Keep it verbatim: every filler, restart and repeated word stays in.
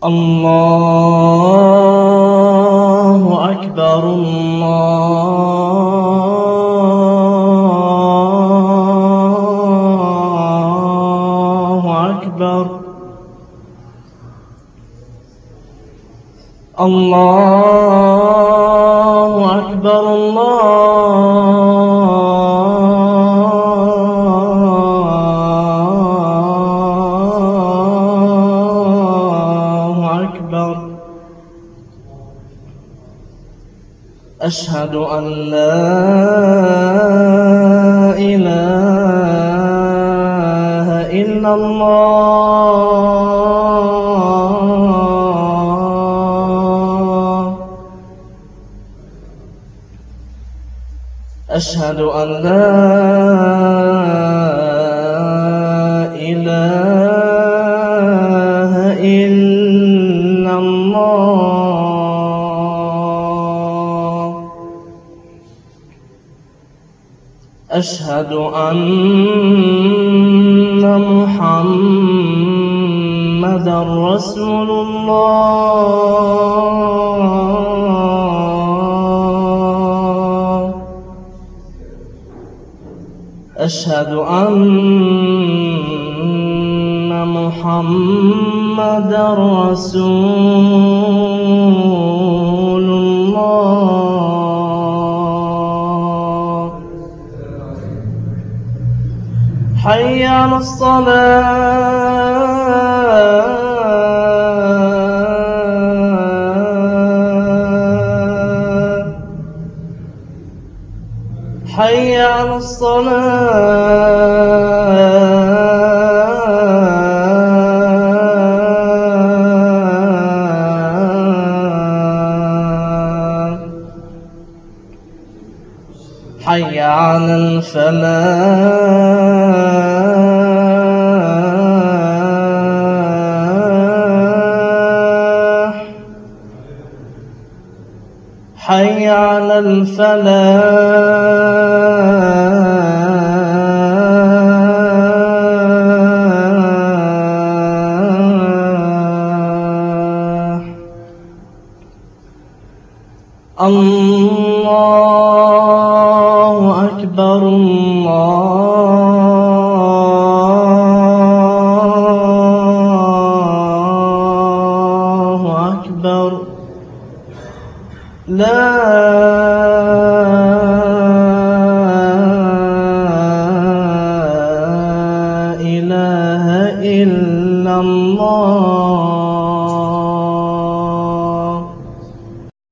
الله أكبر الله أكبر الله أكبر الله أكبر. أشهد أن لا إله إلا الله. أشهد أن لا إله إلا الله. أشهد أن محمدًا رسول الله. أشهد أن محمدًا رسول الله. حي على الصلاة. حي على الصلاة. حي على الفلاح. حي على الفلاح. الله أكبر الله أكبر. لا